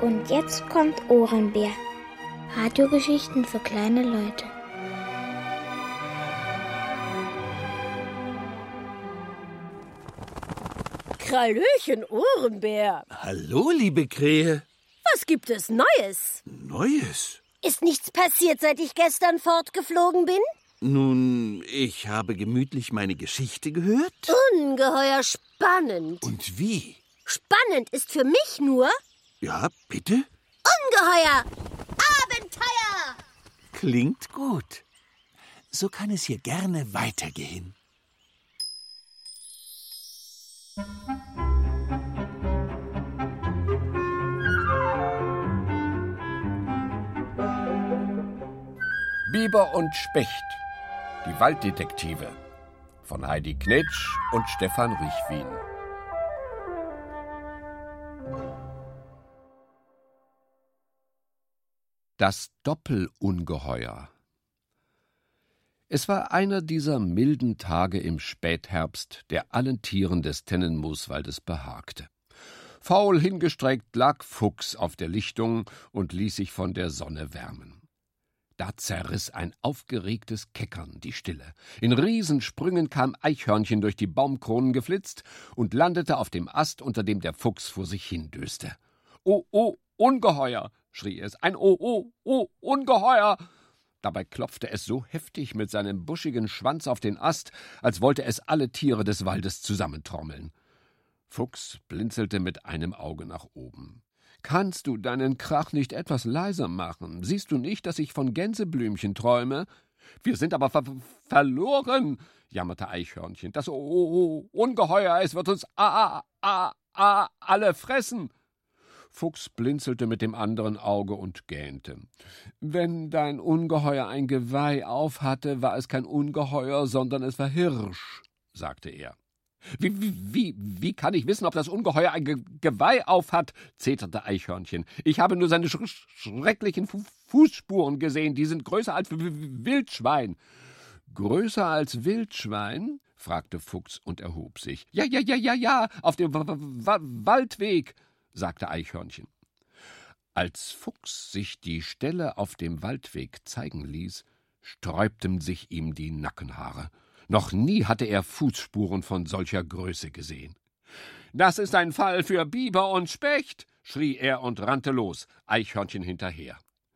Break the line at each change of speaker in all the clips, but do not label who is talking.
Und jetzt kommt Ohrenbär. Radiogeschichten für kleine Leute.
Krallöchen, Ohrenbär.
Hallo, liebe Krähe.
Was gibt es Neues?
Neues?
Ist nichts passiert, seit ich gestern fortgeflogen bin?
Nun, ich habe gemütlich meine Geschichte gehört.
Ungeheuer spannend.
Und wie?
Spannend ist für mich nur...
Ja, bitte?
Ungeheuer! Abenteuer!
Klingt gut. So kann es hier gerne weitergehen.
Biber und Specht, die Walddetektive von Heidi Knetsch und Stefan Richwin. Das Doppelungeheuer. Es war einer dieser milden Tage im Spätherbst, der allen Tieren des Tennenmooswaldes behagte. Faul hingestreckt lag Fuchs auf der Lichtung und ließ sich von der Sonne wärmen. Da zerriss ein aufgeregtes Keckern die Stille. In Riesensprüngen kam Eichhörnchen durch die Baumkronen geflitzt und landete auf dem Ast, unter dem der Fuchs vor sich hindöste. »Oh, oh, Ungeheuer«, schrie es, »ein Oh, oh, oh, Ungeheuer!« Dabei klopfte es so heftig mit seinem buschigen Schwanz auf den Ast, als wollte es alle Tiere des Waldes zusammentrommeln. Fuchs blinzelte mit einem Auge nach oben. »Kannst du deinen Krach nicht etwas leiser machen? Siehst du nicht, dass ich von Gänseblümchen träume?« »Wir sind aber verloren«, jammerte Eichhörnchen. »Das Ungeheuer, es wird uns alle fressen.« Fuchs blinzelte mit dem anderen Auge und gähnte. »Wenn dein Ungeheuer ein Geweih aufhatte, war es kein Ungeheuer, sondern es war Hirsch«, sagte er. »Wie kann ich wissen, ob das Ungeheuer ein Geweih aufhat?« zeterte Eichhörnchen. »Ich habe nur seine schrecklichen Fußspuren gesehen, die sind größer als Wildschwein.« »Größer als Wildschwein?« fragte Fuchs und erhob sich. Ja, auf dem Waldweg«, sagte Eichhörnchen. Als Fuchs sich die Stelle auf dem Waldweg zeigen ließ, sträubten sich ihm die Nackenhaare. Noch nie hatte er Fußspuren von solcher Größe gesehen. »Das ist ein Fall für Biber und Specht«, schrie er und rannte los, Eichhörnchen hinterher.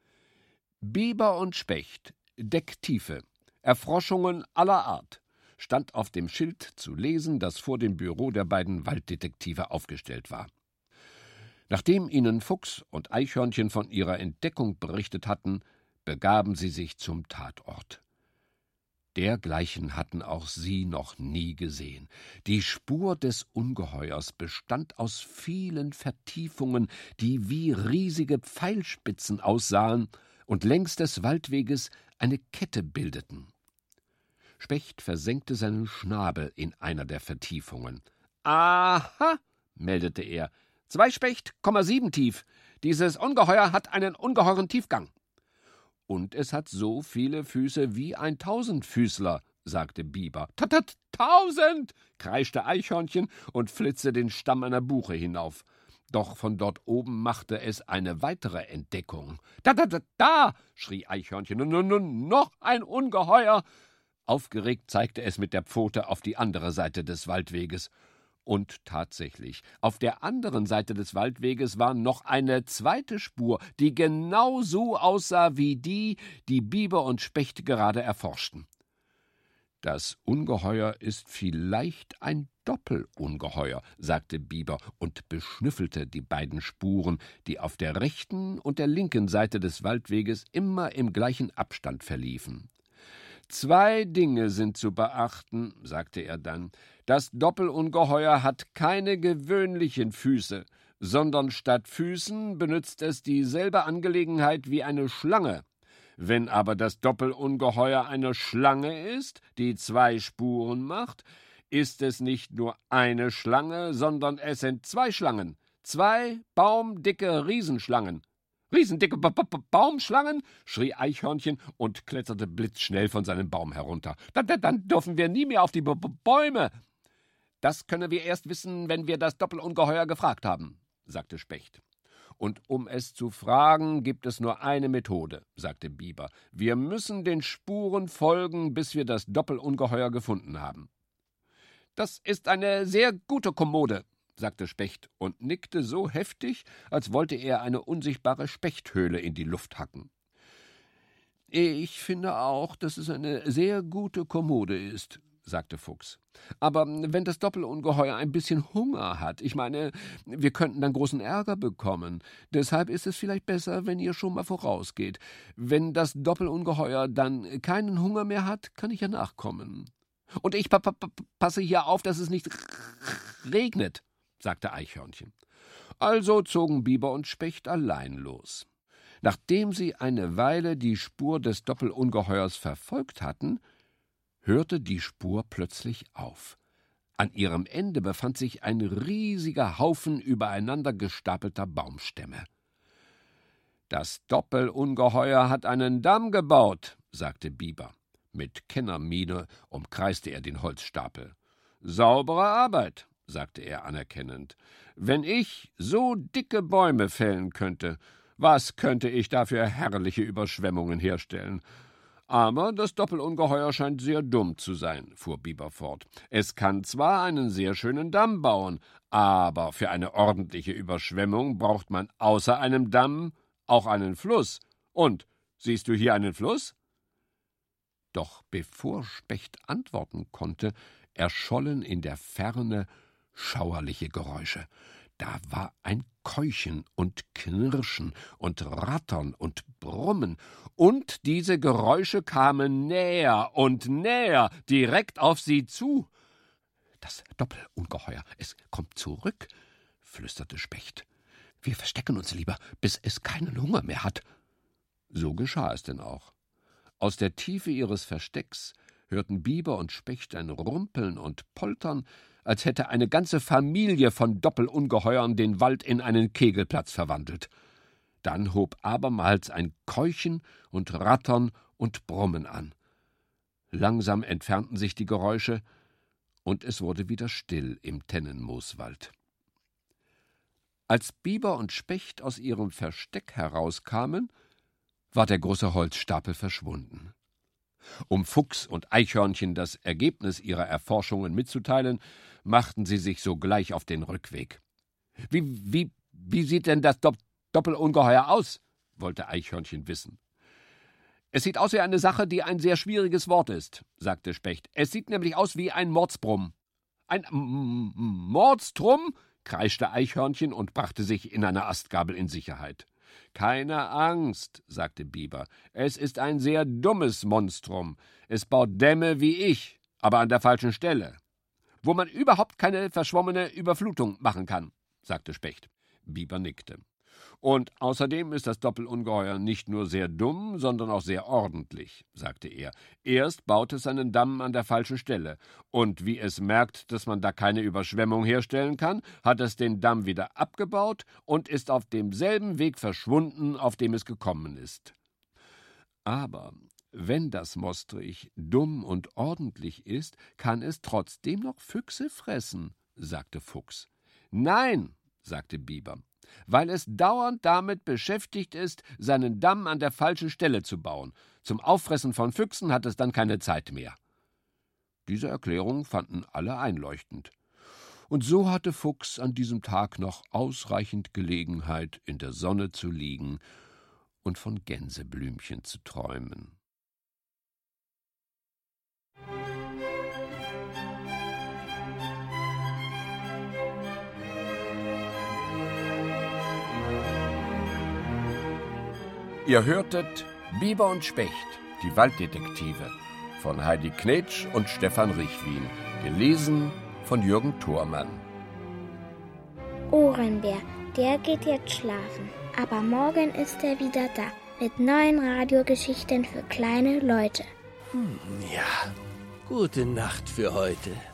»Biber und Specht, Decktiefe, Erfroschungen aller Art«, stand auf dem Schild zu lesen, das vor dem Büro der beiden Walddetektive aufgestellt war. Nachdem ihnen Fuchs und Eichhörnchen von ihrer Entdeckung berichtet hatten, begaben sie sich zum Tatort. Dergleichen hatten auch sie noch nie gesehen. Die Spur des Ungeheuers bestand aus vielen Vertiefungen, die wie riesige Pfeilspitzen aussahen und längs des Waldweges eine Kette bildeten. Specht versenkte seinen Schnabel in einer der Vertiefungen. »Aha«, meldete er, »2 Specht, 7 tief. Dieses Ungeheuer hat einen ungeheuren Tiefgang.« »Und es hat so viele Füße wie ein Tausendfüßler«, sagte Biber. »1000«, kreischte Eichhörnchen und flitzte den Stamm einer Buche hinauf. Doch von dort oben machte es eine weitere Entdeckung. »Da«, schrie Eichhörnchen, »nun noch ein Ungeheuer!« Aufgeregt zeigte es mit der Pfote auf die andere Seite des Waldweges. Und tatsächlich, auf der anderen Seite des Waldweges war noch eine zweite Spur, die genau so aussah wie die Biber und Specht gerade erforschten. »Das Ungeheuer ist vielleicht ein Doppelungeheuer«, sagte Biber und beschnüffelte die beiden Spuren, die auf der rechten und der linken Seite des Waldweges immer im gleichen Abstand verliefen. »2 Dinge sind zu beachten«, sagte er dann. »Das Doppelungeheuer hat keine gewöhnlichen Füße, sondern statt Füßen benützt es dieselbe Angelegenheit wie eine Schlange. Wenn aber das Doppelungeheuer eine Schlange ist, die 2 Spuren macht, ist es nicht nur eine Schlange, sondern es sind 2 Schlangen, 2 baumdicke Riesenschlangen.« »Riesendicke Baumschlangen«, schrie Eichhörnchen und kletterte blitzschnell von seinem Baum herunter. »Dann dürfen wir nie mehr auf die Bäume.« »Das können wir erst wissen, wenn wir das Doppelungeheuer gefragt haben«, sagte Specht. Und um es zu fragen, gibt es nur eine Methode, sagte Biber. Wir müssen den Spuren folgen, bis wir das Doppelungeheuer gefunden haben. Das ist eine sehr gute Kommode, sagte Specht und nickte so heftig, als wollte er eine unsichtbare Spechthöhle in die Luft hacken. Ich finde auch, dass es eine sehr gute Kommode ist, sagte Fuchs. Aber wenn das Doppelungeheuer ein bisschen Hunger hat, ich meine, wir könnten dann großen Ärger bekommen. Deshalb ist es vielleicht besser, wenn ihr schon mal vorausgeht. Wenn das Doppelungeheuer dann keinen Hunger mehr hat, kann ich ja nachkommen. Und ich passe hier auf, dass es nicht regnet, sagte Eichhörnchen. Also zogen Biber und Specht allein los. Nachdem sie eine Weile die Spur des Doppelungeheuers verfolgt hatten, hörte die Spur plötzlich auf. An ihrem Ende befand sich ein riesiger Haufen übereinander gestapelter Baumstämme. »Das Doppelungeheuer hat einen Damm gebaut«, sagte Biber. Mit Kennermiene umkreiste er den Holzstapel. »Saubere Arbeit«, sagte er anerkennend. »Wenn ich so dicke Bäume fällen könnte, was könnte ich da für herrliche Überschwemmungen herstellen?« »Aber das Doppelungeheuer scheint sehr dumm zu sein«, fuhr Biber fort. »Es kann zwar einen sehr schönen Damm bauen, aber für eine ordentliche Überschwemmung braucht man außer einem Damm auch einen Fluss. Und, siehst du hier einen Fluss?« Doch bevor Specht antworten konnte, erschollen in der Ferne schauerliche Geräusche. Da war ein Keuchen und Knirschen und Rattern und Brummen, und diese Geräusche kamen näher und näher, direkt auf sie zu. »Das Doppelungeheuer, es kommt zurück«, flüsterte Specht. »Wir verstecken uns lieber, bis es keinen Hunger mehr hat.« So geschah es denn auch. Aus der Tiefe ihres Verstecks hörten Biber und Specht ein Rumpeln und Poltern, als hätte eine ganze Familie von Doppelungeheuern den Wald in einen Kegelplatz verwandelt. Dann hob abermals ein Keuchen und Rattern und Brummen an. Langsam entfernten sich die Geräusche, und es wurde wieder still im Tennenmooswald. Als Biber und Specht aus ihrem Versteck herauskamen, war der große Holzstapel verschwunden. Um Fuchs und Eichhörnchen das Ergebnis ihrer Erforschungen mitzuteilen, machten sie sich sogleich auf den Rückweg. Wie sieht denn das Doppelungeheuer aus?« wollte Eichhörnchen wissen. »Es sieht aus wie eine Sache, die ein sehr schwieriges Wort ist«, sagte Specht. »Es sieht nämlich aus wie ein Mordsbrumm.« »Ein Mordstrum?« kreischte Eichhörnchen und brachte sich in einer Astgabel in Sicherheit. »Keine Angst«, sagte Biber. »Es ist ein sehr dummes Monstrum. Es baut Dämme wie ich, aber an der falschen Stelle. Wo man überhaupt keine verschwommene Überflutung machen kann«, sagte Specht. Biber nickte. »Und außerdem ist das Doppelungeheuer nicht nur sehr dumm, sondern auch sehr ordentlich«, sagte er. »Erst baut es seinen Damm an der falschen Stelle, und wie es merkt, dass man da keine Überschwemmung herstellen kann, hat es den Damm wieder abgebaut und ist auf demselben Weg verschwunden, auf dem es gekommen ist. Aber wenn das Mostrich dumm und ordentlich ist, kann es trotzdem noch Füchse fressen«, sagte Fuchs. »Nein«, sagte Biber, »weil es dauernd damit beschäftigt ist, seinen Damm an der falschen Stelle zu bauen. Zum Auffressen von Füchsen hat es dann keine Zeit mehr.« Diese Erklärung fanden alle einleuchtend. Und so hatte Fuchs an diesem Tag noch ausreichend Gelegenheit, in der Sonne zu liegen und von Gänseblümchen zu träumen. Ihr hörtet Biber und Specht, die Walddetektive, von Heidi Knetsch und Stefan Richwin, gelesen von Jürgen Thormann.
Ohrenbär, der geht jetzt schlafen, aber morgen ist er wieder da, mit neuen Radiogeschichten für kleine Leute.
Ja, gute Nacht für heute.